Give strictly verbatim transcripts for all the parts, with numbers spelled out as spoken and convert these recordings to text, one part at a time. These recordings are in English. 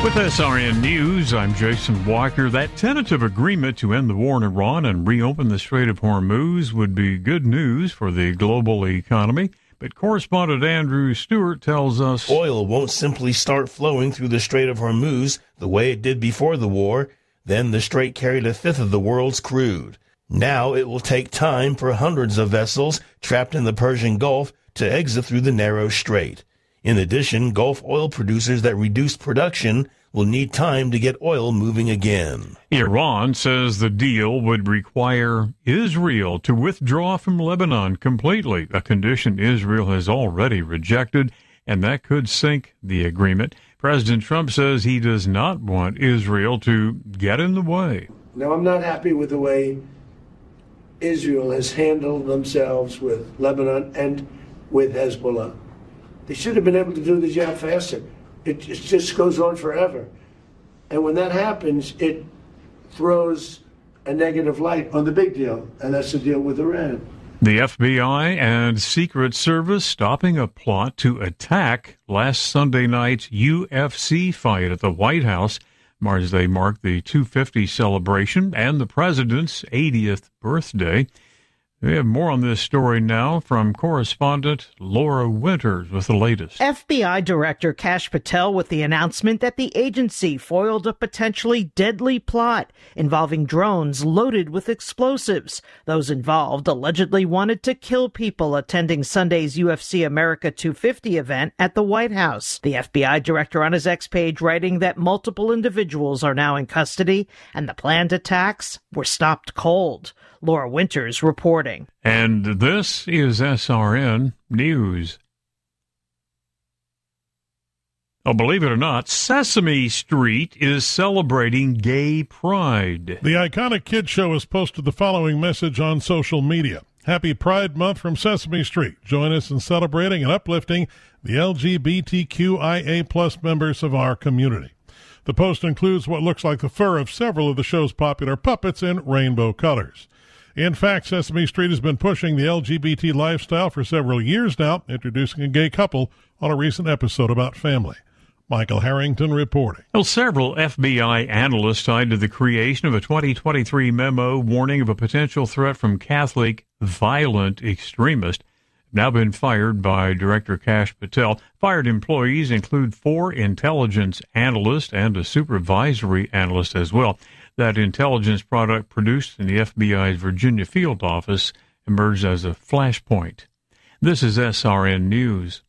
With S R N News, I'm Jason Walker. That tentative agreement to end the war in Iran and reopen the Strait of Hormuz would be good news for the global economy. But correspondent Andrew Stewart tells us oil won't simply start flowing through the Strait of Hormuz the way it did before the war. Then the strait carried a fifth of the world's crude. Now it will take time for hundreds of vessels trapped in the Persian Gulf to exit through the narrow strait. In addition, Gulf oil producers that reduced production will need time to get oil moving again. Iran says the deal would require Israel to withdraw from Lebanon completely, a condition Israel has already rejected, and that could sink the agreement. President Trump says he does not want Israel to get in the way. Now, I'm not happy with the way Israel has handled themselves with Lebanon and with Hezbollah. They should have been able to do the job faster. It just goes on forever. And when that happens, it throws a negative light on the big deal, and that's the deal with Iran. The F B I and Secret Service stopping a plot to attack last Sunday night's U F C fight at the White House as they mark the two fifty celebration and the president's eightieth birthday. We have more on this story now from correspondent Laura Winters with the latest. F B I Director Kash Patel with the announcement that the agency foiled a potentially deadly plot involving drones loaded with explosives. Those involved allegedly wanted to kill people attending Sunday's U F C America two fifty event at the White House. The F B I director on his X page writing that multiple individuals are now in custody and the planned attacks were stopped cold. Laura Winters reporting. And this is S R N News. Oh, believe it or not, Sesame Street is celebrating gay pride. The iconic kids show has posted the following message on social media. Happy Pride Month from Sesame Street. Join us in celebrating and uplifting the L G B T Q I A plus members of our community. The post includes what looks like the fur of several of the show's popular puppets in rainbow colors. In fact, Sesame Street has been pushing the L G B T lifestyle for several years now, introducing a gay couple on a recent episode about family. Michael Harrington reporting. Well, several F B I analysts tied to the creation of a twenty twenty-three memo warning of a potential threat from Catholic violent extremists have now been fired by Director Kash Patel. Fired employees include four intelligence analysts and a supervisory analyst as well. That intelligence product produced in the F B I's Virginia field office emerged as a flashpoint. This is S R N News.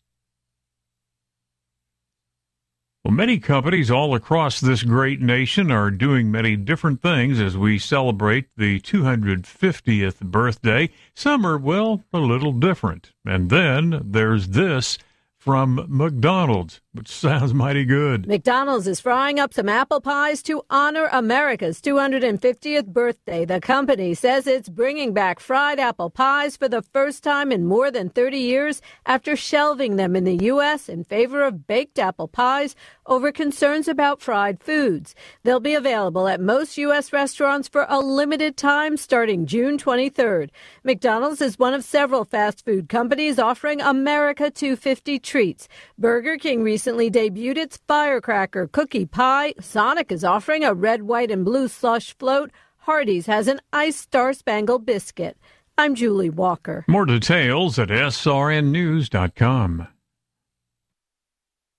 Well, many companies all across this great nation are doing many different things as we celebrate the two hundred fiftieth birthday. Some are, well, a little different. And then there's this from McDonald's, which sounds mighty good. McDonald's is frying up some apple pies to honor America's two hundred fiftieth birthday. The company says it's bringing back fried apple pies for the first time in more than thirty years after shelving them in the U S in favor of baked apple pies over concerns about fried foods. They'll be available at most U S restaurants for a limited time starting June twenty-third. McDonald's is one of several fast food companies offering America two fifty treats. Burger King recently debuted its Firecracker Cookie Pie. Sonic is offering a red, white, and blue slush float. Hardee's has an iced Star-Spangled Biscuit. I'm Julie Walker. More details at S R N news dot com.